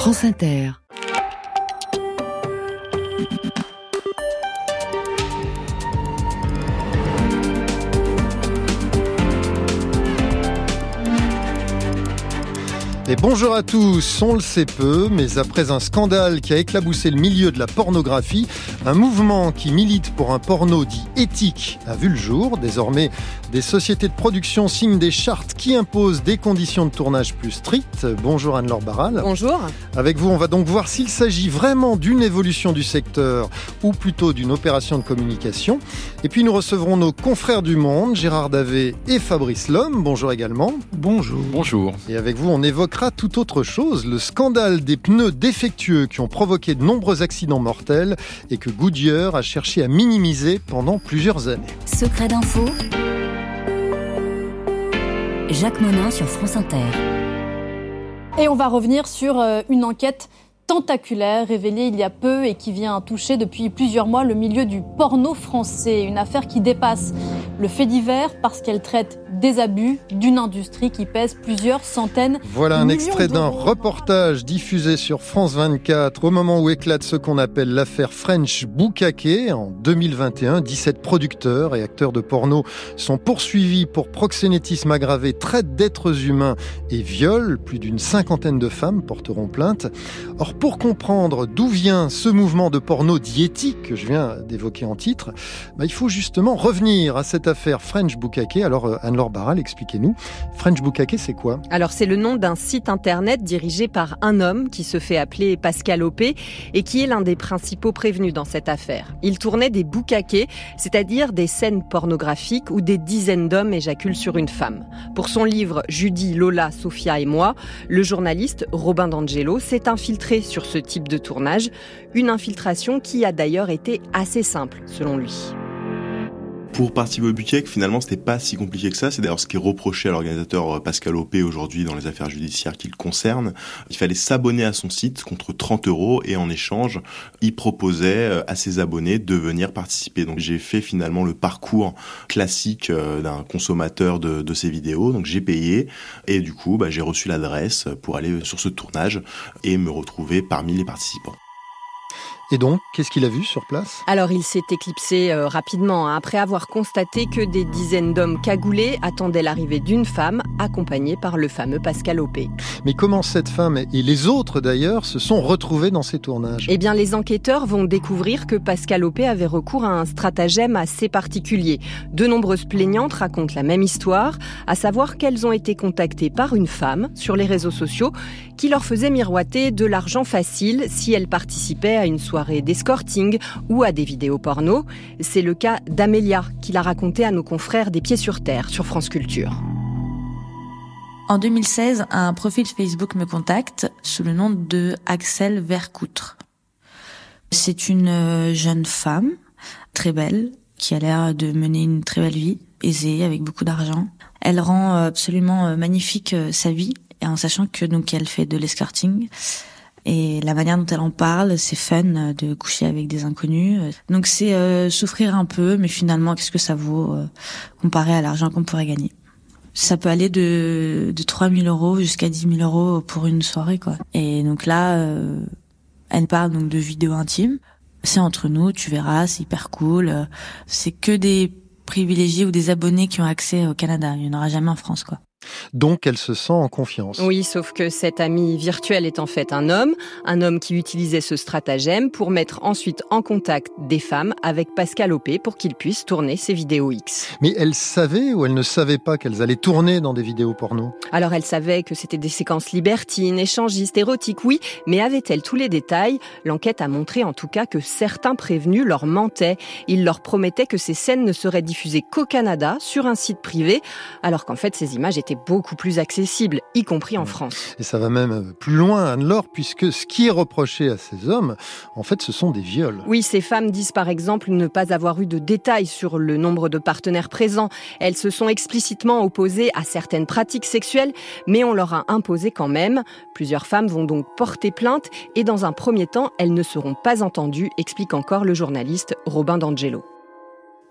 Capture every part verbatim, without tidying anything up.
France Inter. Et bonjour à tous, on le sait peu, mais après un scandale qui a éclaboussé le milieu de la pornographie, un mouvement qui milite pour un porno dit éthique a vu le jour. Désormais, des sociétés de production signent des chartes qui imposent des conditions de tournage plus strictes. Bonjour Anne-Laure Barral. Bonjour. Avec vous, on va donc voir s'il s'agit vraiment d'une évolution du secteur ou plutôt d'une opération de communication. Et puis nous recevrons nos confrères du Monde, Gérard Davet et Fabrice Lhomme. Bonjour également. Bonjour. Bonjour. Et avec vous, on évoquera tout autre chose, le scandale des pneus défectueux qui ont provoqué de nombreux accidents mortels et que Goodyear a cherché à minimiser pendant plusieurs années. Secret d'info, Jacques Monin sur France Inter. Et on va revenir sur une enquête tentaculaire révélée il y a peu et qui vient toucher depuis plusieurs mois le milieu du porno français. Une affaire qui dépasse le fait divers parce qu'elle traite des abus d'une industrie qui pèse plusieurs centaines de millions d'euros. Voilà un extrait d'un reportage diffusé sur France vingt-quatre au moment où éclate ce qu'on appelle l'affaire French Bukkake. En deux mille vingt et un, dix-sept producteurs et acteurs de porno sont poursuivis pour proxénétisme aggravé, traite d'êtres humains et viol. Plus d'une cinquantaine de femmes porteront plainte. Or, pour comprendre d'où vient ce mouvement de porno dit éthique que je viens d'évoquer en titre, bah, il faut justement revenir à cette affaire French Bukkake. Alors, Anne-Laure Barral, expliquez-nous. French Bukkake, c'est quoi ? Alors, c'est le nom d'un site internet dirigé par un homme qui se fait appeler Pascal Opé et qui est l'un des principaux prévenus dans cette affaire. Il tournait des bukkake, c'est-à-dire des scènes pornographiques où des dizaines d'hommes éjaculent sur une femme. Pour son livre Judy, Lola, Sophia et moi, le journaliste Robin D'Angelo s'est infiltré sur ce type de tournage, une infiltration qui a d'ailleurs été assez simple, selon lui. Pour participer au Bukkake, finalement, c'était pas si compliqué que ça. C'est d'ailleurs ce qui est reproché à l'organisateur Pascal Opé aujourd'hui dans les affaires judiciaires qui le concernent. Il fallait s'abonner à son site contre trente euros et en échange, il proposait à ses abonnés de venir participer. Donc j'ai fait finalement le parcours classique d'un consommateur de, de ces vidéos. Donc j'ai payé et du coup, bah, j'ai reçu l'adresse pour aller sur ce tournage et me retrouver parmi les participants. Et donc, qu'est-ce qu'il a vu sur place ? Alors, il s'est éclipsé euh, rapidement, hein, après avoir constaté que des dizaines d'hommes cagoulés attendaient l'arrivée d'une femme, accompagnée par le fameux Pascal Opé. Mais comment cette femme, et les autres d'ailleurs, se sont retrouvés dans ces tournages ? Eh bien, les enquêteurs vont découvrir que Pascal Opé avait recours à un stratagème assez particulier. De nombreuses plaignantes racontent la même histoire, à savoir qu'elles ont été contactées par une femme sur les réseaux sociaux qui leur faisait miroiter de l'argent facile si elles participaient à une soirée d'escorting ou à des vidéos porno. C'est le cas d'Amélia, qui l'a raconté à nos confrères des Pieds sur Terre sur France Culture. En deux mille seize, un profil Facebook me contacte sous le nom de Axel Vercoutre. C'est une jeune femme, très belle, qui a l'air de mener une très belle vie, aisée, avec beaucoup d'argent. Elle rend absolument magnifique sa vie, en sachant que donc elle fait de l'escorting. Et la manière dont elle en parle, c'est fun de coucher avec des inconnus. Donc c'est euh, souffrir un peu, mais finalement, qu'est-ce que ça vaut euh, comparé à l'argent qu'on pourrait gagner ? Ça peut aller de, de trois mille euros jusqu'à dix mille euros pour une soirée, quoi. Et donc là, euh, elle parle donc de vidéos intimes. C'est entre nous, tu verras, c'est hyper cool. C'est que des privilégiés ou des abonnés qui ont accès au Canada. Il n'y en aura jamais en France, quoi. Donc, elle se sent en confiance. Oui, sauf que cet ami virtuel est en fait un homme, un homme qui utilisait ce stratagème pour mettre ensuite en contact des femmes avec Pascal Opé pour qu'il puisse tourner ses vidéos X. Mais elle savait ou elle ne savait pas qu'elles allaient tourner dans des vidéos porno ? Alors, elle savait que c'était des séquences libertines, échangistes, érotiques, oui, mais avait-elle tous les détails ? L'enquête a montré en tout cas que certains prévenus leur mentaient. Ils leur promettaient que ces scènes ne seraient diffusées qu'au Canada, sur un site privé, alors qu'en fait, ces images étaient beaucoup plus accessible, y compris en France. Et ça va même plus loin, Anne-Laure, puisque ce qui est reproché à ces hommes, en fait, ce sont des viols. Oui, ces femmes disent par exemple ne pas avoir eu de détails sur le nombre de partenaires présents. Elles se sont explicitement opposées à certaines pratiques sexuelles, mais on leur a imposé quand même. Plusieurs femmes vont donc porter plainte et dans un premier temps, elles ne seront pas entendues, explique encore le journaliste Robin D'Angelo.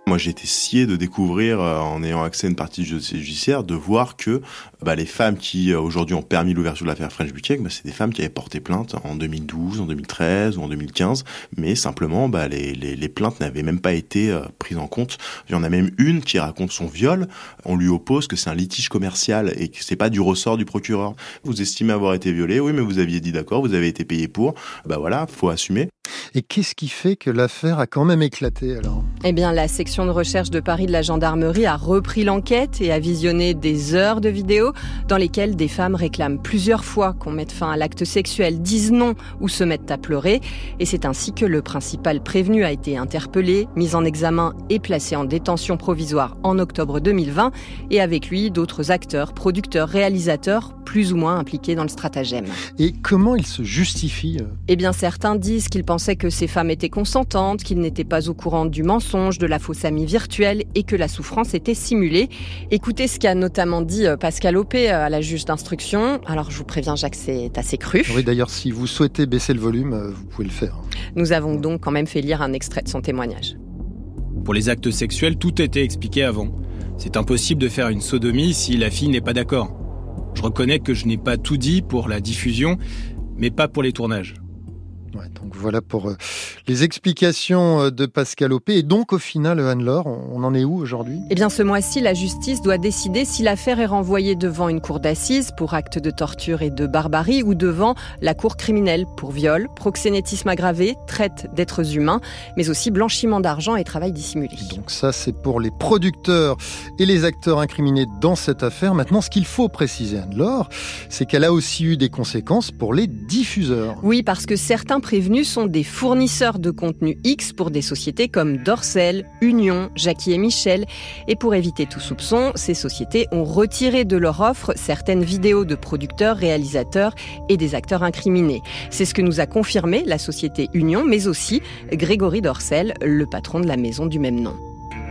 Moi, j'ai été scié de découvrir, euh, en ayant accès à une partie du dossier judiciaire, de voir que bah, les femmes qui, euh, aujourd'hui, ont permis l'ouverture de l'affaire French Bukiak, bah, c'est des femmes qui avaient porté plainte en deux mille douze, en deux mille treize ou en deux mille quinze, mais simplement, bah, les, les, les plaintes n'avaient même pas été euh, prises en compte. Il y en a même une qui raconte son viol. On lui oppose que c'est un litige commercial et que c'est pas du ressort du procureur. Vous estimez avoir été violé, oui, mais vous aviez dit d'accord, vous avez été payé pour. Bah voilà, faut assumer. Et qu'est-ce qui fait que l'affaire a quand même éclaté alors ? Eh bien, la section de recherche de Paris de la gendarmerie a repris l'enquête et a visionné des heures de vidéos dans lesquelles des femmes réclament plusieurs fois qu'on mette fin à l'acte sexuel, disent non ou se mettent à pleurer. Et c'est ainsi que le principal prévenu a été interpellé, mis en examen et placé en détention provisoire en octobre deux mille vingt. Et avec lui, d'autres acteurs, producteurs, réalisateurs, plus ou moins impliqués dans le stratagème. Et comment il se justifie ? Eh bien, certains disent qu'ils pensaient que ces femmes étaient consentantes, qu'ils n'étaient pas au courant du mensonge, de la fausse amie virtuelle et que la souffrance était simulée. Écoutez ce qu'a notamment dit Pascal Opé à la juge d'instruction. Alors, je vous préviens, Jacques, c'est assez cru. Oui, d'ailleurs, si vous souhaitez baisser le volume, vous pouvez le faire. Nous avons donc quand même fait lire un extrait de son témoignage. Pour les actes sexuels, tout était expliqué avant. C'est impossible de faire une sodomie si la fille n'est pas d'accord. Je reconnais que je n'ai pas tout dit pour la diffusion, mais pas pour les tournages. Ouais, donc voilà pour euh, les explications de Pascal Opé. Et donc, au final, Anne-Laure, on en est où aujourd'hui ? Eh bien, ce mois-ci, la justice doit décider si l'affaire est renvoyée devant une cour d'assises pour actes de torture et de barbarie ou devant la cour criminelle pour viol, proxénétisme aggravé, traite d'êtres humains, mais aussi blanchiment d'argent et travail dissimulé. Donc ça, c'est pour les producteurs et les acteurs incriminés dans cette affaire. Maintenant, ce qu'il faut préciser, Anne-Laure, c'est qu'elle a aussi eu des conséquences pour les diffuseurs. Oui, parce que certains prévenus sont des fournisseurs de contenu X pour des sociétés comme Dorsel, Union, Jackie et Michel. Et pour éviter tout soupçon, ces sociétés ont retiré de leur offre certaines vidéos de producteurs, réalisateurs et des acteurs incriminés. C'est ce que nous a confirmé la société Union, mais aussi Grégory Dorsel, le patron de la maison du même nom.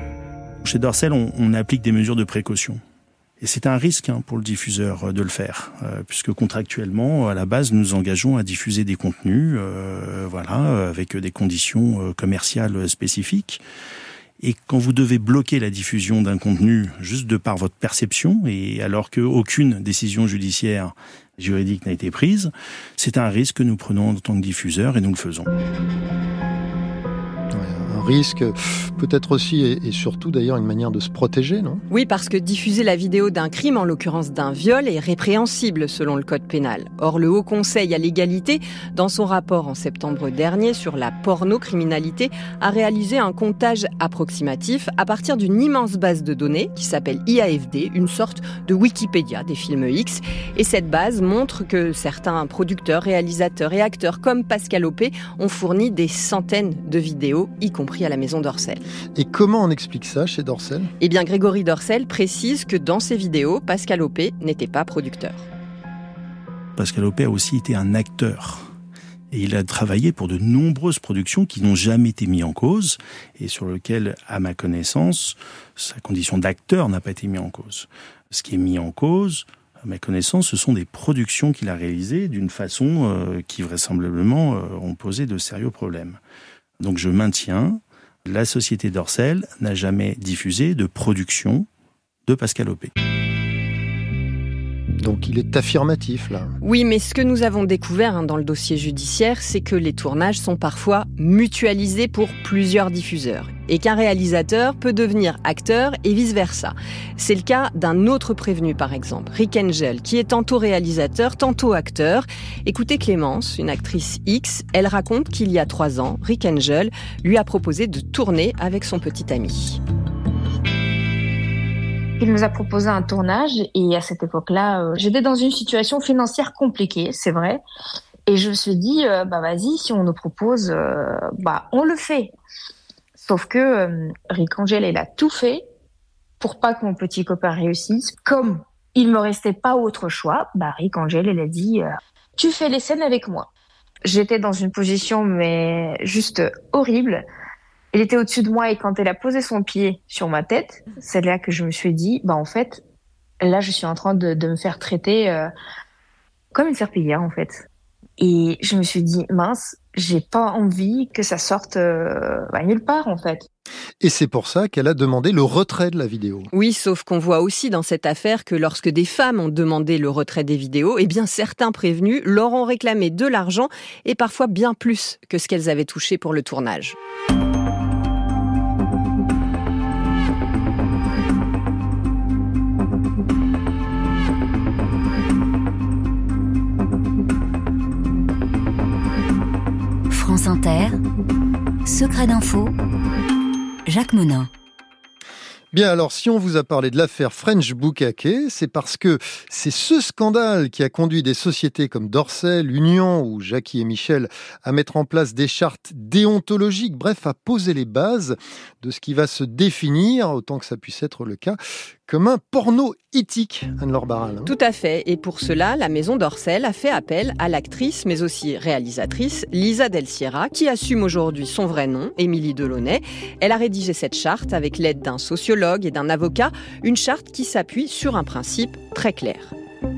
Chez Dorsel, on, on applique des mesures de précaution. Et c'est un risque hein, pour le diffuseur de le faire, euh, puisque contractuellement, à la base, nous nous engageons à diffuser des contenus, euh, voilà, avec des conditions commerciales spécifiques. Et quand vous devez bloquer la diffusion d'un contenu juste de par votre perception, et alors qu'aucune décision judiciaire juridique n'a été prise, c'est un risque que nous prenons en tant que diffuseur et nous le faisons. Risque, peut-être aussi et, et surtout d'ailleurs une manière de se protéger, non ? Oui, parce que diffuser la vidéo d'un crime, en l'occurrence d'un viol, est répréhensible selon le code pénal. Or, le Haut Conseil à l'égalité, dans son rapport en septembre dernier sur la pornocriminalité, a réalisé un comptage approximatif à partir d'une immense base de données qui s'appelle I A F D, une sorte de Wikipédia des films X. Et cette base montre que certains producteurs, réalisateurs et acteurs comme Pascal Opé ont fourni des centaines de vidéos, y compris à la maison Dorsel. Et comment on explique ça chez Dorsel ? Eh bien, Grégory Dorsel précise que dans ses vidéos, Pascal Opé n'était pas producteur. Pascal Opé a aussi été un acteur. Et il a travaillé pour de nombreuses productions qui n'ont jamais été mises en cause et sur lesquelles, à ma connaissance, sa condition d'acteur n'a pas été mise en cause. Ce qui est mis en cause, à ma connaissance, ce sont des productions qu'il a réalisées d'une façon euh, qui vraisemblablement euh, ont posé de sérieux problèmes. Donc je maintiens, la société Dorsel n'a jamais diffusé de production de Pascal Opé. Donc il est affirmatif là. Oui, mais ce que nous avons découvert hein, dans le dossier judiciaire, c'est que les tournages sont parfois mutualisés pour plusieurs diffuseurs et qu'un réalisateur peut devenir acteur et vice-versa. C'est le cas d'un autre prévenu par exemple, Rick Angel, qui est tantôt réalisateur, tantôt acteur. Écoutez Clémence, une actrice X, elle raconte qu'il y a trois ans, Rick Angel lui a proposé de tourner avec son petit ami. Il nous a proposé un tournage et à cette époque-là, euh, j'étais dans une situation financière compliquée, c'est vrai. Et je me suis dit, euh, bah vas-y, si on nous propose, euh, bah on le fait. Sauf que euh, Rick Angel, il a tout fait pour pas que mon petit copain réussisse. Comme il me restait pas autre choix, bah Rick Angel, il a dit, euh, tu fais les scènes avec moi. J'étais dans une position mais juste horrible. Il était au-dessus de moi et quand elle a posé son pied sur ma tête, c'est là que je me suis dit, bah en fait, là je suis en train de, de me faire traiter euh, comme une serpillière en fait. Et je me suis dit, mince, j'ai pas envie que ça sorte euh, bah, nulle part en fait. Et c'est pour ça qu'elle a demandé le retrait de la vidéo. Oui, sauf qu'on voit aussi dans cette affaire que lorsque des femmes ont demandé le retrait des vidéos, eh bien certains prévenus leur ont réclamé de l'argent et parfois bien plus que ce qu'elles avaient touché pour le tournage. France Inter, Secret d'info, Jacques Monin. Bien, alors, si on vous a parlé de l'affaire French Bukkake, c'est parce que c'est ce scandale qui a conduit des sociétés comme Dorsel, Union ou Jackie et Michel à mettre en place des chartes déontologiques, bref, à poser les bases de ce qui va se définir, autant que ça puisse être le cas, comme un porno éthique, Anne-Laure Barral. Hein. Tout à fait. Et pour cela, la maison Dorsel a fait appel à l'actrice, mais aussi réalisatrice, Lisa Del Sierra, qui assume aujourd'hui son vrai nom, Émilie Delaunay. Elle a rédigé cette charte avec l'aide d'un sociologue et d'un avocat, une charte qui s'appuie sur un principe très clair.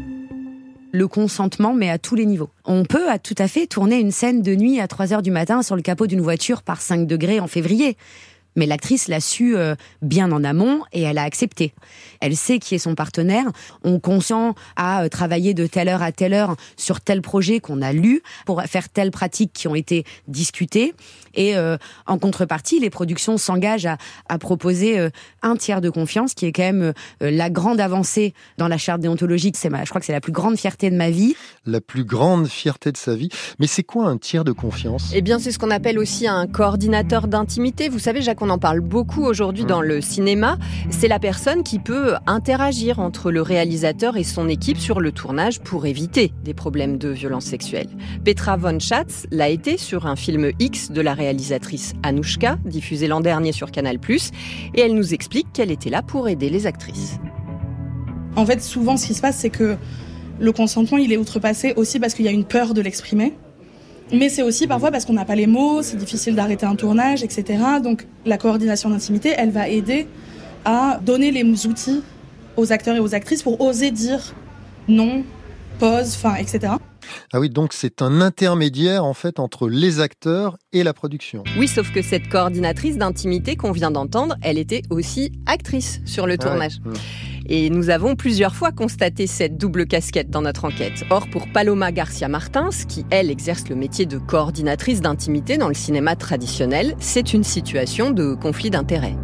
Le consentement, mais à tous les niveaux. On peut à tout à fait tourner une scène de nuit à trois heures du matin sur le capot d'une voiture par cinq degrés en février. Mais l'actrice l'a su euh, bien en amont et elle a accepté. Elle sait qui est son partenaire. On consent à euh, travailler de telle heure à telle heure sur tel projet qu'on a lu pour faire telles pratiques qui ont été discutées. Et euh, en contrepartie, les productions s'engagent à, à proposer euh, un tiers de confiance, qui est quand même euh, la grande avancée dans la charte déontologique. C'est ma, je crois que c'est la plus grande fierté de ma vie. La plus grande fierté de sa vie. Mais c'est quoi un tiers de confiance ? Eh bien, c'est ce qu'on appelle aussi un coordinateur d'intimité. Vous savez, Jacques, on en parle beaucoup aujourd'hui dans le cinéma. C'est la personne qui peut interagir entre le réalisateur et son équipe sur le tournage pour éviter des problèmes de violence sexuelle. Petra von Schatz l'a été sur un film X de la réalisatrice Anouchka, diffusé l'an dernier sur Canal plus, et elle nous explique qu'elle était là pour aider les actrices. En fait, souvent, ce qui se passe, c'est que le consentement, il est outrepassé aussi parce qu'il y a une peur de l'exprimer. Mais c'est aussi parfois parce qu'on n'a pas les mots, c'est difficile d'arrêter un tournage, et cetera. Donc la coordination d'intimité, elle va aider à donner les outils aux acteurs et aux actrices pour oser dire non, pause, enfin, et cetera. Ah oui, donc c'est un intermédiaire en fait entre les acteurs et la production. Oui, sauf que cette coordinatrice d'intimité qu'on vient d'entendre, elle était aussi actrice sur le tournage. Ah ouais. Et nous avons plusieurs fois constaté cette double casquette dans notre enquête. Or, pour Paloma Garcia Martins, qui, elle, exerce le métier de coordinatrice d'intimité dans le cinéma traditionnel, c'est une situation de conflit d'intérêts.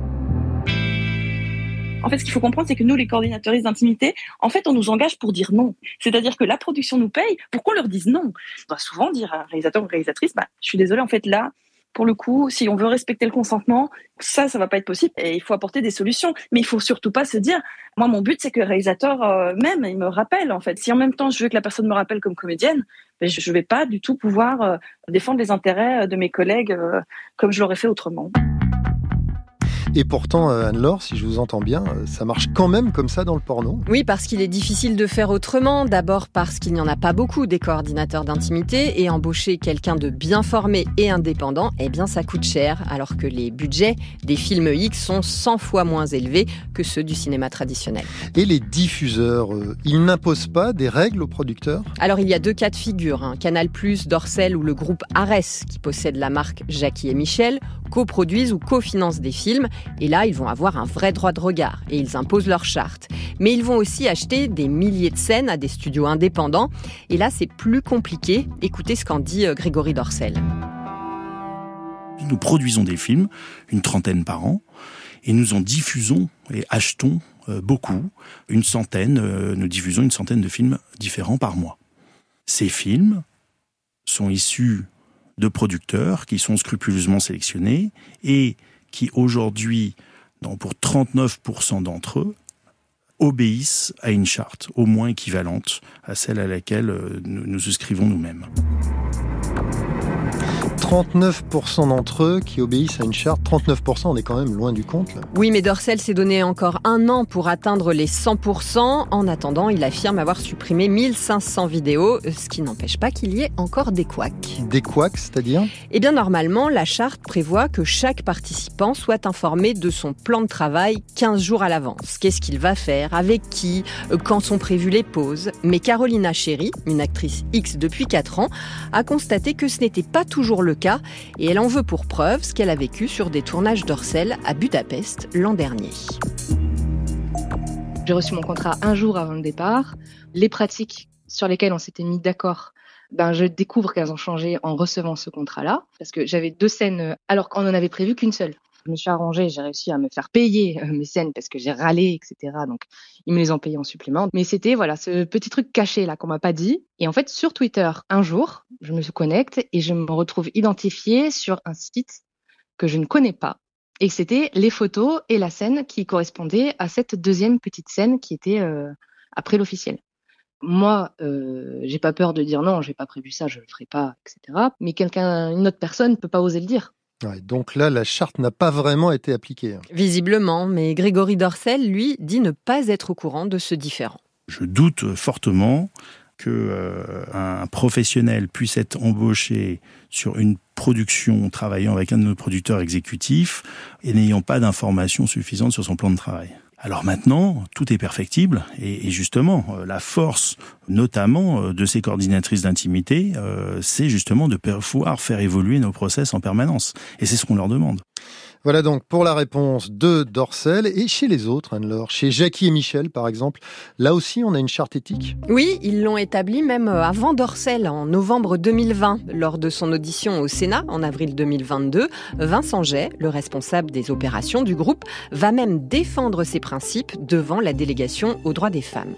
En fait, ce qu'il faut comprendre, c'est que nous, les coordinatrices d'intimité, en fait, on nous engage pour dire non. C'est-à-dire que la production nous paye pour qu'on leur dise non. On doit souvent dire à un réalisateur ou une réalisatrice, bah, je suis désolée, en fait, là, pour le coup, si on veut respecter le consentement, ça, ça va pas être possible et il faut apporter des solutions. Mais il faut surtout pas se dire, moi, mon but, c'est que le réalisateur euh, même, il me rappelle, en fait. Si en même temps, je veux que la personne me rappelle comme comédienne, ben, je vais pas du tout pouvoir euh, défendre les intérêts de mes collègues euh, comme je l'aurais fait autrement. Et pourtant, Anne-Laure, si je vous entends bien, ça marche quand même comme ça dans le porno. Oui, parce qu'il est difficile de faire autrement. D'abord parce qu'il n'y en a pas beaucoup des coordinateurs d'intimité et embaucher quelqu'un de bien formé et indépendant, eh bien ça coûte cher, alors que les budgets des films X sont cent fois moins élevés que ceux du cinéma traditionnel. Et les diffuseurs, euh, ils n'imposent pas des règles aux producteurs ? Alors il y a deux cas de figure, hein. Canal plus, Dorsel ou le groupe Ares, qui possède la marque Jackie et Michel, coproduisent ou cofinancent des films. Et là, ils vont avoir un vrai droit de regard et ils imposent leur charte. Mais ils vont aussi acheter des milliers de scènes à des studios indépendants. Et là, c'est plus compliqué. Écoutez ce qu'en dit Grégory Dorsel. Nous produisons des films, une trentaine par an, et nous en diffusons et achetons beaucoup, une centaine, nous diffusons une centaine de films différents par mois. Ces films sont issus de producteurs qui sont scrupuleusement sélectionnés et qui aujourd'hui, pour trente-neuf pour cent d'entre eux, obéissent à une charte au moins équivalente à celle à laquelle nous nous souscrivons nous-mêmes. trente-neuf pour cent d'entre eux qui obéissent à une charte. trente-neuf pour cent, on est quand même loin du compte, là. Oui, mais Dorsel s'est donné encore un an pour atteindre les cent pour cent. En attendant, il affirme avoir supprimé mille cinq cents vidéos, ce qui n'empêche pas qu'il y ait encore des couacs. Des couacs, c'est-à-dire ? Eh bien, normalement, la charte prévoit que chaque participant soit informé de son plan de travail quinze jours à l'avance. Qu'est-ce qu'il va faire, avec qui, quand sont prévues les pauses. Mais Carolina Cherry, une actrice X depuis quatre ans, a constaté que ce n'était pas toujours le cas et elle en veut pour preuve ce qu'elle a vécu sur des tournages d'Orcel à Budapest l'an dernier. J'ai reçu mon contrat un jour avant le départ. Les pratiques sur lesquelles on s'était mis d'accord, ben je découvre qu'elles ont changé en recevant ce contrat-là, parce que j'avais deux scènes alors qu'on n'en avait prévu qu'une seule. Je me suis arrangée, j'ai réussi à me faire payer mes scènes parce que j'ai râlé, et cetera. Donc, ils me les ont payées en supplément. Mais c'était, voilà, ce petit truc caché là qu'on m'a pas dit. Et en fait, sur Twitter, un jour, je me connecte et je me retrouve identifiée sur un site que je ne connais pas. Et c'était les photos et la scène qui correspondaient à cette deuxième petite scène qui était euh, après l'officiel. Moi, euh, j'ai pas peur de dire non, j'ai pas prévu ça, je le ferai pas, et cetera. Mais quelqu'un, une autre personne peut pas oser le dire. Ouais, donc là, la charte n'a pas vraiment été appliquée. Visiblement, mais Grégory Dorcel, lui, dit ne pas être au courant de ce différend. Je doute fortement que euh, un professionnel puisse être embauché sur une production travaillant avec un de nos producteurs exécutifs et n'ayant pas d'informations suffisantes sur son plan de travail. Alors maintenant, tout est perfectible et, et justement, euh, la force notamment euh, de ces coordinatrices d'intimité, euh, c'est justement de pouvoir faire évoluer nos process en permanence. Et c'est ce qu'on leur demande. Voilà donc pour la réponse de Dorcel. Et chez les autres, Anne-Laure, chez Jackie et Michel par exemple, là aussi on a une charte éthique ? Oui, ils l'ont établie même avant Dorcel, en novembre deux mille vingt. Lors de son audition au Sénat en avril deux mille vingt-deux, Vincent Jay, le responsable des opérations du groupe, va même défendre ses principes devant la délégation aux droits des femmes.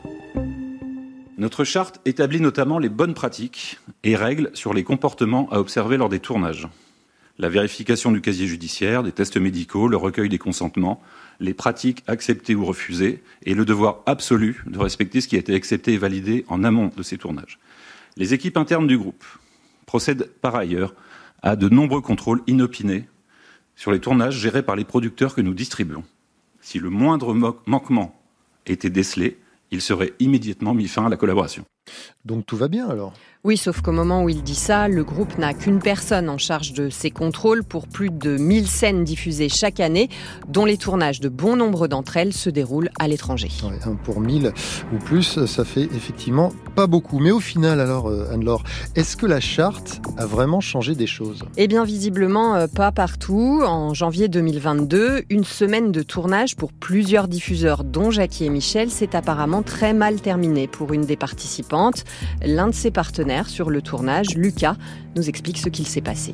Notre charte établit notamment les bonnes pratiques et règles sur les comportements à observer lors des tournages. La vérification du casier judiciaire, des tests médicaux, le recueil des consentements, les pratiques acceptées ou refusées et le devoir absolu de respecter ce qui a été accepté et validé en amont de ces tournages. Les équipes internes du groupe procèdent par ailleurs à de nombreux contrôles inopinés sur les tournages gérés par les producteurs que nous distribuons. Si le moindre mo- manquement était décelé, il serait immédiatement mis fin à la collaboration. Donc tout va bien alors ? Oui, sauf qu'au moment où il dit ça, le groupe n'a qu'une personne en charge de ces contrôles pour plus de mille scènes diffusées chaque année, dont les tournages de bon nombre d'entre elles se déroulent à l'étranger. Ouais, un pour mille ou plus, ça fait effectivement pas beaucoup. Mais au final alors, Anne-Laure, est-ce que la charte a vraiment changé des choses ? Eh bien visiblement pas partout. En janvier deux mille vingt-deux, une semaine de tournage pour plusieurs diffuseurs, dont Jackie et Michel, s'est apparemment très mal terminée pour une des participantes. L'un de ses partenaires sur le tournage, Lucas, nous explique ce qu'il s'est passé.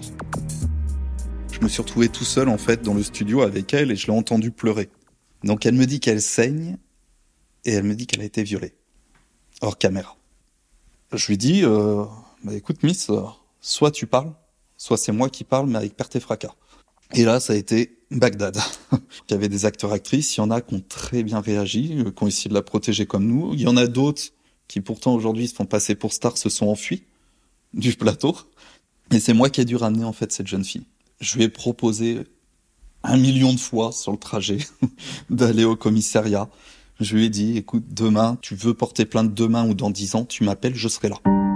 Je me suis retrouvé tout seul en fait dans le studio avec elle et je l'ai entendue pleurer. Donc elle me dit qu'elle saigne et elle me dit qu'elle a été violée. Hors caméra. Je lui dis, euh, bah écoute Miss, euh, soit tu parles, soit c'est moi qui parle mais avec perte et fracas. Et là ça a été Bagdad. Il y avait des acteurs-actrices, il y en a qui ont très bien réagi, qui ont essayé de la protéger comme nous. Il y en a d'autres qui pourtant aujourd'hui se font passer pour stars, se sont enfuis du plateau. Et c'est moi qui ai dû ramener en fait cette jeune fille. Je lui ai proposé un million de fois sur le trajet d'aller au commissariat. Je lui ai dit, écoute, demain, tu veux porter plainte demain ou dans dix ans, tu m'appelles, je serai là.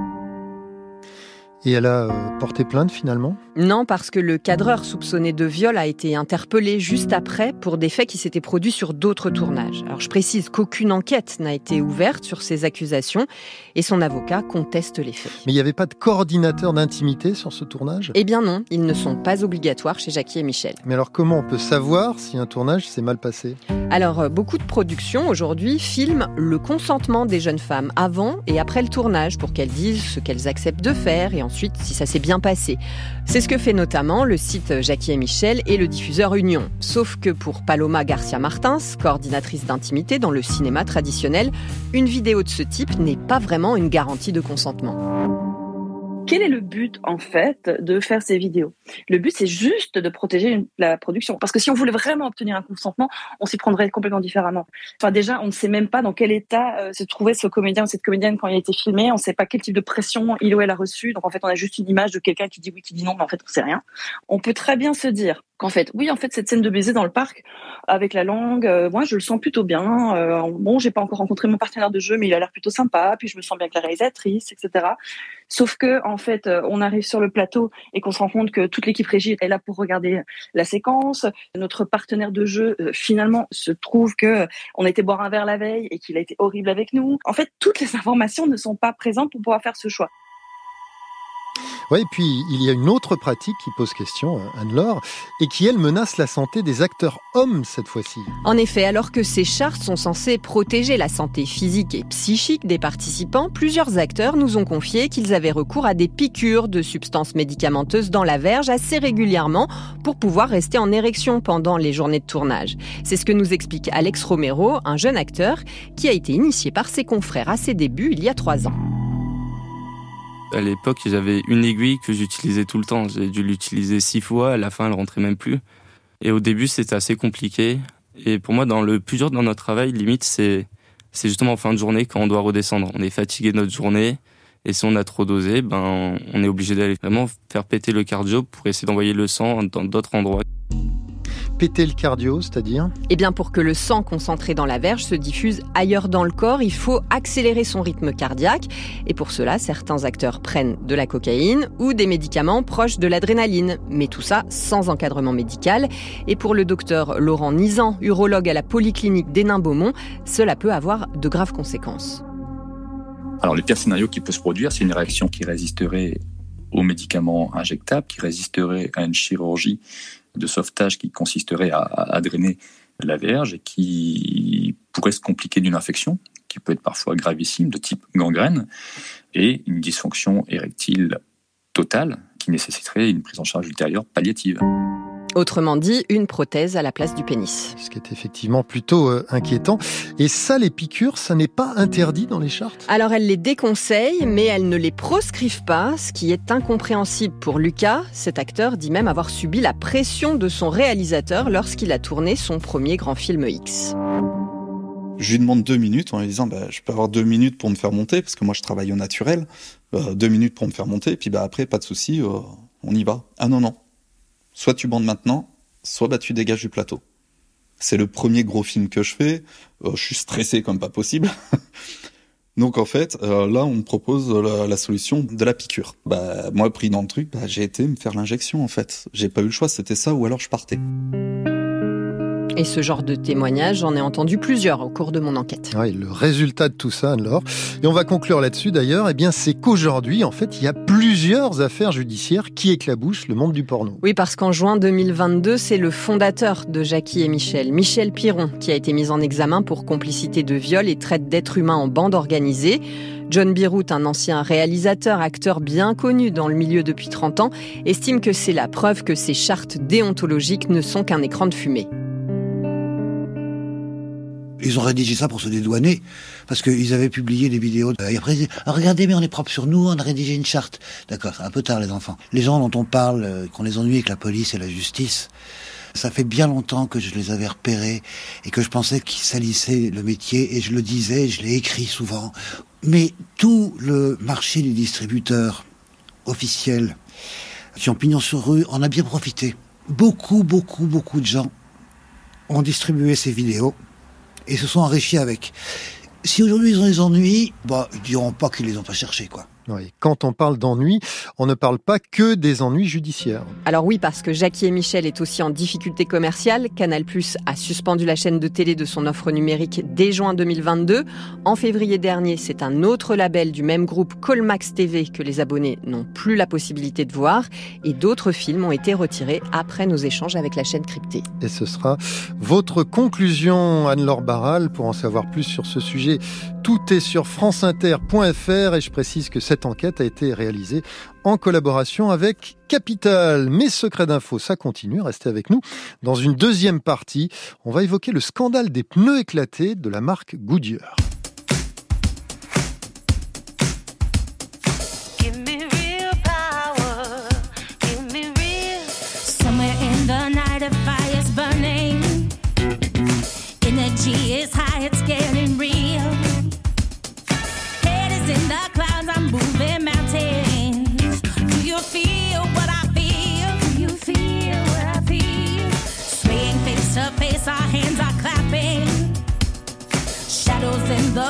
Et elle a euh, porté plainte finalement ? Non, parce que le cadreur soupçonné de viol a été interpellé juste après pour des faits qui s'étaient produits sur d'autres tournages. Alors je précise qu'aucune enquête n'a été ouverte sur ces accusations et son avocat conteste les faits. Mais il n'y avait pas de coordinateur d'intimité sur ce tournage ? Eh bien non, ils ne sont pas obligatoires chez Jackie et Michel. Mais alors comment on peut savoir si un tournage s'est mal passé ? Alors beaucoup de productions aujourd'hui filment le consentement des jeunes femmes avant et après le tournage pour qu'elles disent ce qu'elles acceptent de faire et ensuite si ça s'est bien passé. C'est ce que fait notamment le site Jackie et Michel et le diffuseur Union. Sauf que pour Paloma Garcia Martins, coordinatrice d'intimité dans le cinéma traditionnel, une vidéo de ce type n'est pas vraiment une garantie de consentement. Quel est le but, en fait, de faire ces vidéos ? Le but, c'est juste de protéger une, la production. Parce que si on voulait vraiment obtenir un consentement, on s'y prendrait complètement différemment. Enfin, déjà, on ne sait même pas dans quel état euh, se trouvait ce comédien ou cette comédienne quand il a été filmé. On ne sait pas quel type de pression il ou elle a reçu. Donc, en fait, on a juste une image de quelqu'un qui dit oui, qui dit non, mais en fait, on ne sait rien. On peut très bien se dire qu'en fait, oui, en fait, cette scène de baiser dans le parc, avec la langue, euh, moi, je le sens plutôt bien. Euh, bon, j'ai pas encore rencontré mon partenaire de jeu, mais il a l'air plutôt sympa. Puis, je me sens bien avec la réalisatrice, et cetera. Sauf que, en fait, on arrive sur le plateau et qu'on se rend compte que toute l'équipe régie est là pour regarder la séquence. Notre partenaire de jeu, euh, finalement, se trouve que on a été boire un verre la veille et qu'il a été horrible avec nous. En fait, toutes les informations ne sont pas présentes pour pouvoir faire ce choix. Oui, et puis il y a une autre pratique qui pose question, Anne-Laure, et qui, elle, menace la santé des acteurs hommes cette fois-ci. En effet, alors que ces chartes sont censées protéger la santé physique et psychique des participants, plusieurs acteurs nous ont confié qu'ils avaient recours à des piqûres de substances médicamenteuses dans la verge assez régulièrement pour pouvoir rester en érection pendant les journées de tournage. C'est ce que nous explique Alex Romero, un jeune acteur qui a été initié par ses confrères à ses débuts il y a trois ans. À l'époque, j'avais une aiguille que j'utilisais tout le temps. J'ai dû l'utiliser six fois, à la fin, elle rentrait même plus. Et au début, c'était assez compliqué. Et pour moi, dans le plus dur dans notre travail, limite, c'est, c'est justement en fin de journée quand on doit redescendre. On est fatigué de notre journée. Et si on a trop dosé, ben, on est obligé d'aller vraiment faire péter le cardio pour essayer d'envoyer le sang dans d'autres endroits. Péter le cardio, c'est-à-dire ? Eh bien, pour que le sang concentré dans la verge se diffuse ailleurs dans le corps, il faut accélérer son rythme cardiaque. Et pour cela, certains acteurs prennent de la cocaïne ou des médicaments proches de l'adrénaline. Mais tout ça sans encadrement médical. Et pour le docteur Laurent Nizan, urologue à la polyclinique d'Hénin-Beaumont, cela peut avoir de graves conséquences. Alors, le pire scénario qui peut se produire, c'est une réaction qui résisterait aux médicaments injectables, qui résisterait à une chirurgie de sauvetage qui consisterait à, à drainer la verge et qui pourrait se compliquer d'une infection qui peut être parfois gravissime de type gangrène et une dysfonction érectile totale qui nécessiterait une prise en charge ultérieure palliative. Autrement dit, une prothèse à la place du pénis. Ce qui est effectivement plutôt euh, inquiétant. Et ça, les piqûres, ça n'est pas interdit dans les chartes ? Alors, elles les déconseillent, mais elles ne les proscrivent pas, ce qui est incompréhensible pour Lucas. Cet acteur dit même avoir subi la pression de son réalisateur lorsqu'il a tourné son premier grand film X. Je lui demande deux minutes en lui disant bah, « je peux avoir deux minutes pour me faire monter, parce que moi je travaille au naturel, euh, deux minutes pour me faire monter, et puis bah, après, pas de souci, euh, on y va. » Ah non, non. Soit tu bandes maintenant, soit bah, tu dégages du plateau. C'est le premier gros film que je fais. Euh, je suis stressé comme pas possible. Donc en fait, euh, là, on me propose la, la solution de la piqûre. Bah, moi, pris dans le truc, bah, j'ai été me faire l'injection en fait. J'ai pas eu le choix, c'était ça ou alors je partais. Et ce genre de témoignages, j'en ai entendu plusieurs au cours de mon enquête. Oui, le résultat de tout ça, Anne-Laure. Et on va conclure là-dessus d'ailleurs, eh bien, c'est qu'aujourd'hui, en fait, il y a plusieurs affaires judiciaires qui éclaboussent le monde du porno. Oui, parce qu'en juin deux mille vingt-deux, c'est le fondateur de Jackie et Michel, Michel Piron, qui a été mis en examen pour complicité de viol et traite d'êtres humains en bande organisée. John Bierut, un ancien réalisateur, acteur bien connu dans le milieu depuis trente ans, estime que c'est la preuve que ces chartes déontologiques ne sont qu'un écran de fumée. Ils ont rédigé ça pour se dédouaner, parce qu'ils avaient publié des vidéos. Et après, ils disaient, ah, regardez, mais on est propre sur nous, on a rédigé une charte. D'accord, c'est un peu tard, les enfants. Les gens dont on parle, euh, qu'on les ennuie avec la police et la justice, ça fait bien longtemps que je les avais repérés et que je pensais qu'ils salissaient le métier, et je le disais, je l'ai écrit souvent. Mais tout le marché des distributeurs officiels qui ont pignon sur rue en a bien profité. Beaucoup, beaucoup, beaucoup de gens ont distribué ces vidéos et se sont enrichis avec. Si aujourd'hui ils ont des ennuis, bah, ils diront pas qu'ils les ont pas cherchés, quoi. Oui. Quand on parle d'ennuis, on ne parle pas que des ennuis judiciaires. Alors oui, parce que Jackie et Michel est aussi en difficulté commerciale. Canal+ a suspendu la chaîne de télé de son offre numérique dès juin deux mille vingt-deux. En février dernier, c'est un autre label du même groupe, Colmax T V, que les abonnés n'ont plus la possibilité de voir. Et d'autres films ont été retirés après nos échanges avec la chaîne cryptée. Et ce sera votre conclusion, Anne-Laure Barral. Pour en savoir plus sur ce sujet, tout est sur franceinter point f r, et je précise que cette enquête a été réalisée en collaboration avec Capital. Mes secrets d'info, ça continue, restez avec nous. Dans une deuxième partie, on va évoquer le scandale des pneus éclatés de la marque Goodyear. In the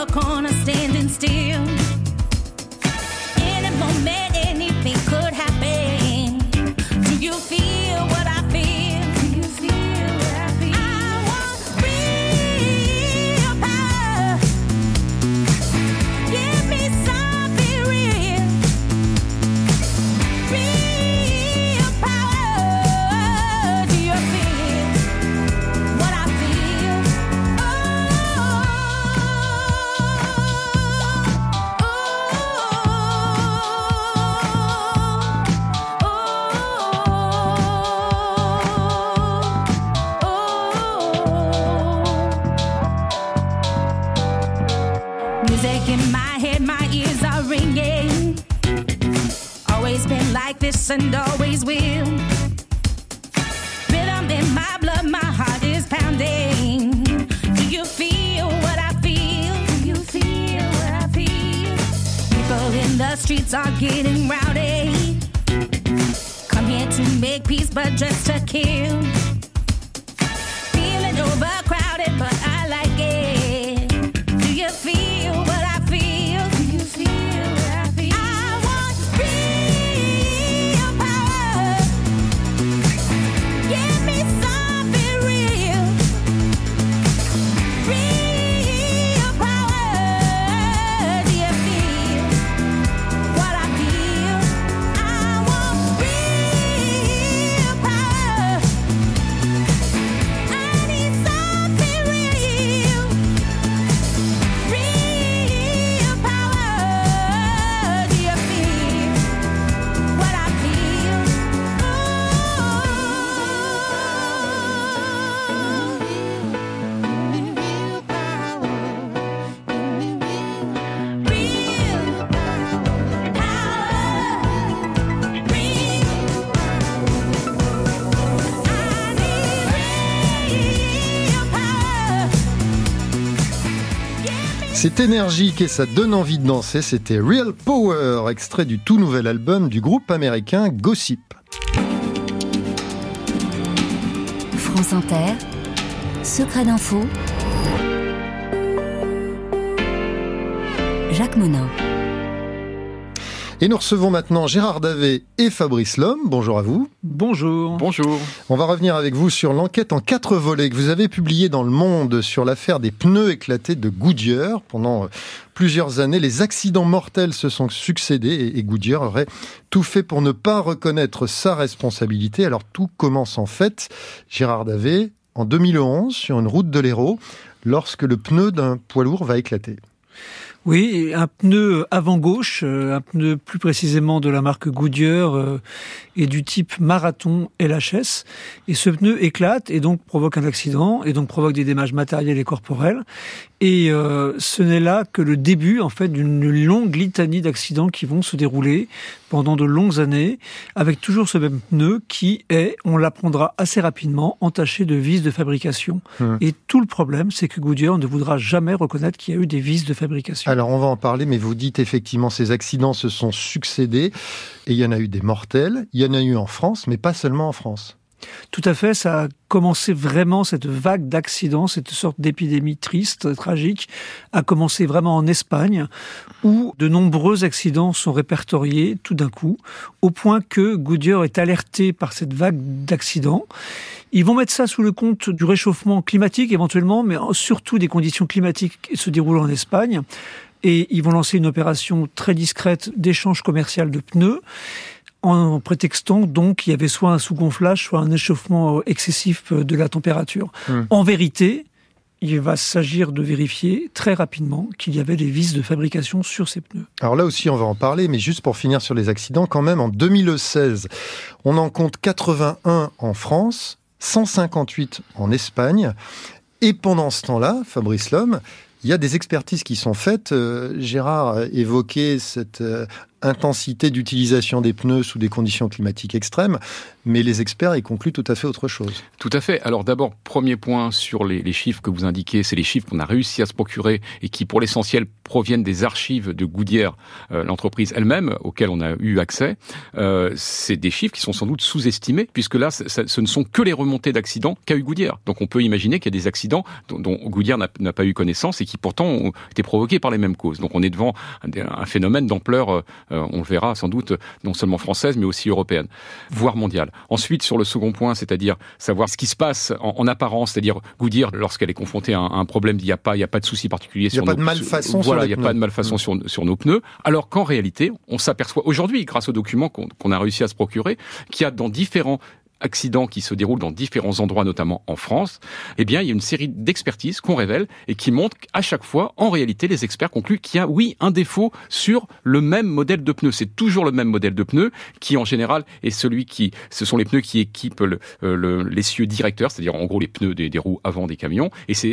been like this and always will. Rhythm in my blood, my heart is pounding. Do you feel what I feel? Do you feel what I feel? People in the streets are getting rowdy. Come here to make peace, but just to kill. Feeling overcrowded, but I like it. Do you feel what I feel? Do you feel what I feel? I want real power. Give me something real. Real power. Do you feel what I feel? I want real power. I need something real. Real power. Do you feel what I feel? Real power. Real C'est énergique et ça donne envie de danser. C'était Real Power, extrait du tout nouvel album du groupe américain Gossip. France Inter, Secret d'info, Jacques Monin. Et nous recevons maintenant Gérard Davet et Fabrice Lhomme. Bonjour à vous. Bonjour. Bonjour. On va revenir avec vous sur l'enquête en quatre volets que vous avez publiée dans Le Monde sur l'affaire des pneus éclatés de Goodyear. Pendant plusieurs années, les accidents mortels se sont succédés et Goodyear aurait tout fait pour ne pas reconnaître sa responsabilité. Alors tout commence en fait, Gérard Davet, en deux mille onze, sur une route de l'Hérault, lorsque le pneu d'un poids lourd va éclater. Oui, un pneu avant-gauche, un pneu plus précisément de la marque Goodyear euh, et du type Marathon L H S. Et ce pneu éclate et donc provoque un accident et donc provoque des dommages matériels et corporels. Et euh, ce n'est là que le début en fait d'une longue litanie d'accidents qui vont se dérouler pendant de longues années, avec toujours ce même pneu qui est, on l'apprendra assez rapidement, entaché de vis de fabrication. Mmh. Et tout le problème, c'est que Goodyear ne voudra jamais reconnaître qu'il y a eu des vis de fabrication. Alors on va en parler, mais vous dites effectivement ces accidents se sont succédés et il y en a eu des mortels, il y en a eu en France, mais pas seulement en France. Tout à fait, ça a commencé vraiment, cette vague d'accidents, cette sorte d'épidémie triste, tragique, a commencé vraiment en Espagne, où de nombreux accidents sont répertoriés tout d'un coup, au point que Goodyear est alerté par cette vague d'accidents. Ils vont mettre ça sous le compte du réchauffement climatique éventuellement, mais surtout des conditions climatiques qui se déroulent en Espagne. Et ils vont lancer une opération très discrète d'échange commercial de pneus, en prétextant donc qu'il y avait soit un sous-gonflage, soit un échauffement excessif de la température. Mmh. En vérité, il va s'agir de vérifier très rapidement qu'il y avait des vis de fabrication sur ces pneus. Alors là aussi, on va en parler, mais juste pour finir sur les accidents, quand même, en deux mille seize, on en compte quatre-vingt-un en France, cent cinquante-huit en Espagne, et pendant ce temps-là, Fabrice Lhomme, il y a des expertises qui sont faites. Euh, Gérard évoquait cette euh, intensité d'utilisation des pneus sous des conditions climatiques extrêmes, mais les experts y concluent tout à fait autre chose. Tout à fait. Alors d'abord, premier point sur les, les chiffres que vous indiquez, c'est les chiffres qu'on a réussi à se procurer et qui, pour l'essentiel, proviennent des archives de Goodyear, euh, l'entreprise elle-même, auxquelles on a eu accès. Euh, c'est des chiffres qui sont sans doute sous-estimés, puisque là, ça, ça, ce ne sont que les remontées d'accidents qu'a eu Goodyear. Donc on peut imaginer qu'il y a des accidents dont, dont Goodyear n'a, n'a pas eu connaissance et qui pourtant ont été provoqués par les mêmes causes. Donc on est devant un, un phénomène d'ampleur, euh, on le verra sans doute, non seulement française, mais aussi européenne, voire mondiale. Ensuite, sur le second point, c'est-à-dire savoir ce qui se passe en, en apparence, c'est-à-dire Goodyear, lorsqu'elle est confrontée à un, à un problème, il n'y a pas, il n'y a pas de souci particulier sur nos pneus. Il n'y a pas de malfaçon sur, voilà, il n'y a pas de malfaçon mmh. sur, sur nos pneus. Alors qu'en réalité, on s'aperçoit aujourd'hui, grâce aux documents qu'on, qu'on a réussi à se procurer, qu'il y a dans différents accidents qui se déroulent dans différents endroits, notamment en France, eh bien, il y a une série d'expertises qu'on révèle et qui montrent qu'à chaque fois, en réalité, les experts concluent qu'il y a, oui, un défaut sur le même modèle de pneus. C'est toujours le même modèle de pneus qui, en général, est celui qui, ce sont les pneus qui équipent le, le, l'essieu directeur, c'est-à-dire, en gros, les pneus des, des roues avant des camions. Et c'est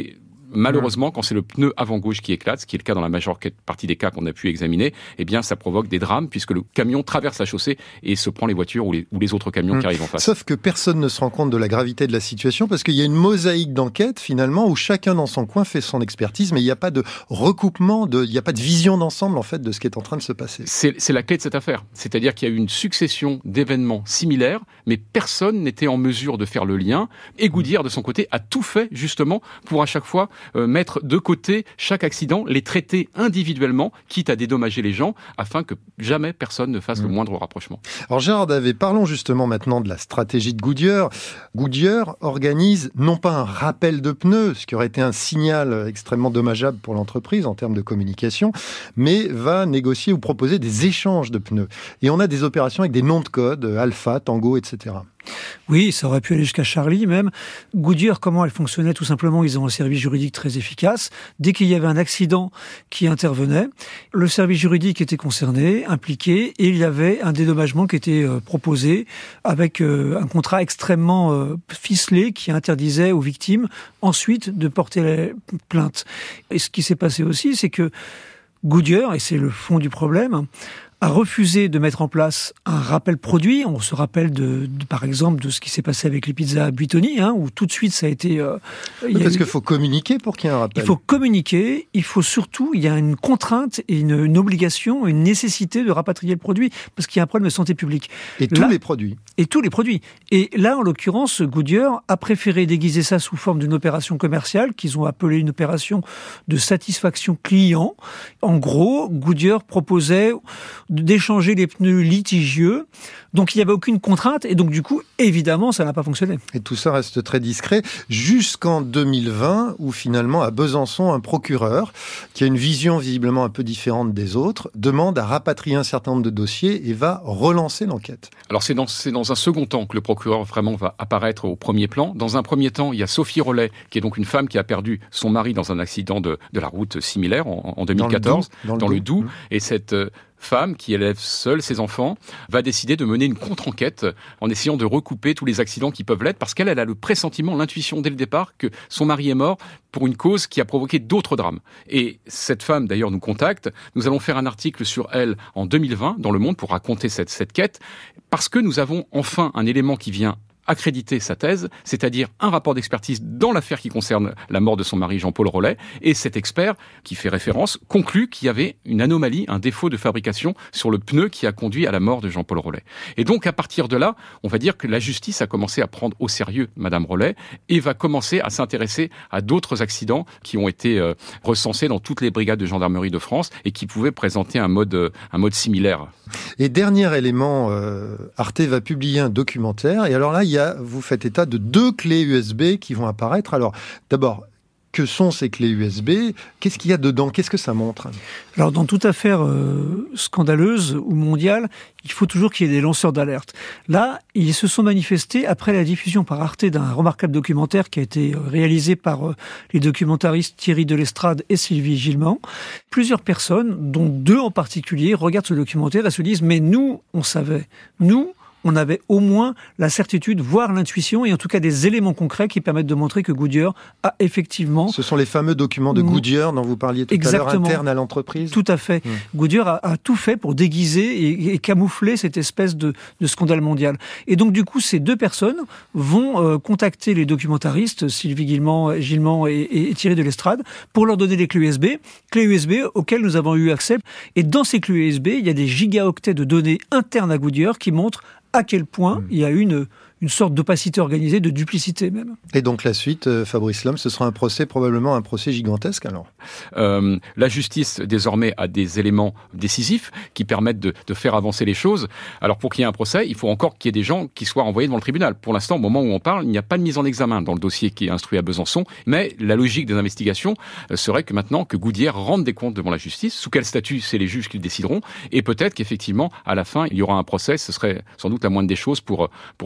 Malheureusement, mmh. quand c'est le pneu avant-gauche qui éclate, ce qui est le cas dans la majeure partie des cas qu'on a pu examiner, eh bien, ça provoque des drames puisque le camion traverse la chaussée et se prend les voitures ou les, ou les autres camions mmh. qui arrivent en face. Sauf que personne ne se rend compte de la gravité de la situation parce qu'il y a une mosaïque d'enquête finalement où chacun dans son coin fait son expertise, mais il n'y a pas de recoupement, de, il n'y a pas de vision d'ensemble en fait de ce qui est en train de se passer. C'est, c'est la clé de cette affaire. C'est-à-dire qu'il y a eu une succession d'événements similaires, mais personne n'était en mesure de faire le lien. Et Goodyear, de son côté, a tout fait justement pour à chaque fois euh, mettre de côté chaque accident, les traiter individuellement, quitte à dédommager les gens, afin que jamais personne ne fasse mmh. le moindre rapprochement. Alors Gérard Davet, parlons justement maintenant de la stratégie de Goodyear. Goodyear organise non pas un rappel de pneus, ce qui aurait été un signal extrêmement dommageable pour l'entreprise en termes de communication, mais va négocier ou proposer des échanges de pneus. Et on a des opérations avec des noms de code, Alpha, Tango, et cetera. Oui, ça aurait pu aller jusqu'à Charlie même. Goodyear, comment elle fonctionnait? Tout simplement, ils ont un service juridique très efficace. Dès qu'il y avait un accident qui intervenait, le service juridique était concerné, impliqué, et il y avait un dédommagement qui était euh, proposé avec euh, un contrat extrêmement euh, ficelé qui interdisait aux victimes ensuite de porter la plainte. Et ce qui s'est passé aussi, c'est que Goodyear, et c'est le fond du problème, a refusé de mettre en place un rappel produit. On se rappelle de, de par exemple de ce qui s'est passé avec les pizzas Buitoni, hein, où tout de suite ça a été. Euh, oui, parce eu... qu'il faut communiquer pour qu'il y ait un rappel. Il faut communiquer. Il faut surtout, il y a une contrainte et une, une obligation, une nécessité de rapatrier le produit parce qu'il y a un problème de santé publique. Et là, tous les produits. Et tous les produits. Et là, en l'occurrence, Goodyear a préféré déguiser ça sous forme d'une opération commerciale qu'ils ont appelée une opération de satisfaction client. En gros, Goodyear proposait d'échanger les pneus litigieux. Donc, il n'y avait aucune contrainte. Et donc, du coup, évidemment, ça n'a pas fonctionné. Et tout ça reste très discret jusqu'en deux mille vingt, où finalement, à Besançon, un procureur, qui a une vision visiblement un peu différente des autres, demande à rapatrier un certain nombre de dossiers et va relancer l'enquête. Alors, c'est dans, c'est dans un second temps que le procureur vraiment va apparaître au premier plan. Dans un premier temps, il y a Sophie Rollet, qui est donc une femme qui a perdu son mari dans un accident de, de la route similaire en, en deux mille quatorze, dans le Doubs. Dans le Doubs. Mmh. Et cette euh, femme qui élève seule ses enfants va décider de mener une contre-enquête en essayant de recouper tous les accidents qui peuvent l'être parce qu'elle elle a le pressentiment, l'intuition dès le départ que son mari est mort pour une cause qui a provoqué d'autres drames. Et cette femme d'ailleurs nous contacte. Nous allons faire un article sur elle en deux mille vingt dans Le Monde pour raconter cette, cette quête parce que nous avons enfin un élément qui vient accréditer sa thèse, c'est-à-dire un rapport d'expertise dans l'affaire qui concerne la mort de son mari Jean-Paul Rollet, et cet expert, qui fait référence, conclut qu'il y avait une anomalie, un défaut de fabrication sur le pneu qui a conduit à la mort de Jean-Paul Rollet. Et donc, à partir de là, on va dire que la justice a commencé à prendre au sérieux Madame Rollet et va commencer à s'intéresser à d'autres accidents qui ont été euh, recensés dans toutes les brigades de gendarmerie de France et qui pouvaient présenter un mode, euh, un mode similaire. Et dernier élément, euh, Arte va publier un documentaire, et alors là, il y a vous faites état de deux clés U S B qui vont apparaître. Alors, d'abord, que sont ces clés U S B? Qu'est-ce qu'il y a dedans? Qu'est-ce que ça montre? Alors, dans toute affaire euh, scandaleuse ou mondiale, il faut toujours qu'il y ait des lanceurs d'alerte. Là, ils se sont manifestés après la diffusion par Arte d'un remarquable documentaire qui a été réalisé par euh, les documentaristes Thierry Delestrade et Sylvie Gilman. Plusieurs personnes, dont deux en particulier, regardent ce documentaire et se disent « Mais nous, on savait. Nous, on avait au moins la certitude, voire l'intuition, et en tout cas des éléments concrets qui permettent de montrer que Goodyear a effectivement... » Ce sont les fameux documents de Goodyear dont vous parliez tout Exactement. à l'heure, internes à l'entreprise. Tout à fait. Mmh. Goodyear a, a tout fait pour déguiser et, et camoufler cette espèce de, de scandale mondial. Et donc du coup, ces deux personnes vont euh, contacter les documentaristes, Sylvie Gilman, Gilman et, et Thierry Delestrade, pour leur donner des clés U S B, clés U S B auxquelles nous avons eu accès. Et dans ces clés U S B, il y a des gigaoctets de données internes à Goodyear qui montrent à quel point mmh. il y a une, une sorte d'opacité organisée, de duplicité même. Et donc la suite, euh, Fabrice Lhomme, ce sera un procès, probablement un procès gigantesque alors euh, La justice, désormais, a des éléments décisifs qui permettent de, de faire avancer les choses. Alors pour qu'il y ait un procès, il faut encore qu'il y ait des gens qui soient envoyés devant le tribunal. Pour l'instant, au moment où on parle, il n'y a pas de mise en examen dans le dossier qui est instruit à Besançon, mais la logique des investigations serait que maintenant, que Goodyear rende des comptes devant la justice. Sous quel statut, c'est les juges qui le décideront, et peut-être qu'effectivement, à la fin, il y aura un procès, ce serait sans doute la moindre des choses pour, pour faire la lumière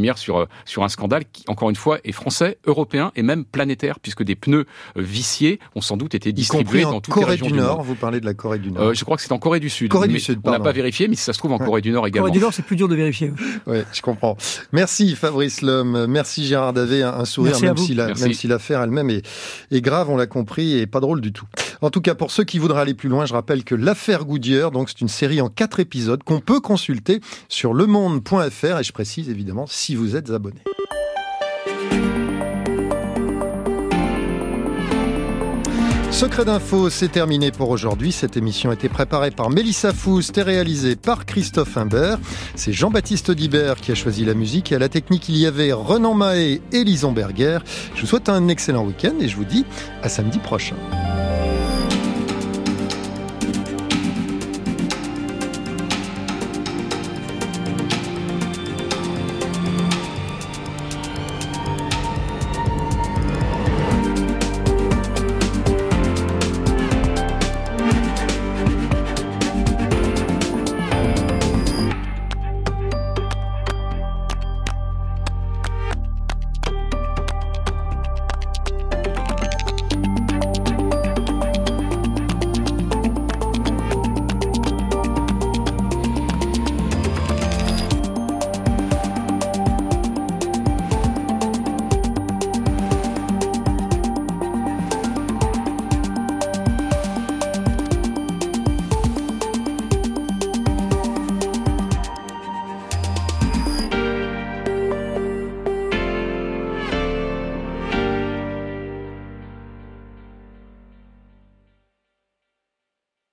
revenir sur, sur un scandale qui, encore une fois, est français, européen et même planétaire, puisque des pneus viciés ont sans doute été distribués dans toutes Corée les régions du du Nord. monde. Vous parlez de la Corée du Nord. Euh, je crois que c'est en Corée du Sud. Corée mais du Sud, on n'a pardon. pas vérifié, mais si ça se trouve en Ouais. Corée du Nord également. Corée du Nord, c'est plus dur de vérifier. Oui, je comprends. Merci Fabrice Lhomme, merci Gérard Davet, un, un sourire, Merci à même vous. si, la, Merci. même si l'affaire elle-même est, est grave, on l'a compris, et pas drôle du tout. En tout cas, pour ceux qui voudraient aller plus loin, je rappelle que l'affaire Goodyear, donc c'est une série en quatre épisodes qu'on peut consulter sur lemonde point f r, et je précise évidemment si vous êtes abonné. Secret d'info, c'est terminé pour aujourd'hui. Cette émission a été préparée par Mélissa Foust et réalisée par Christophe Imbert. C'est Jean-Baptiste Audibert qui a choisi la musique et à la technique, il y avait Renan Mahé et Lison Berger. Je vous souhaite un excellent week-end et je vous dis à samedi prochain.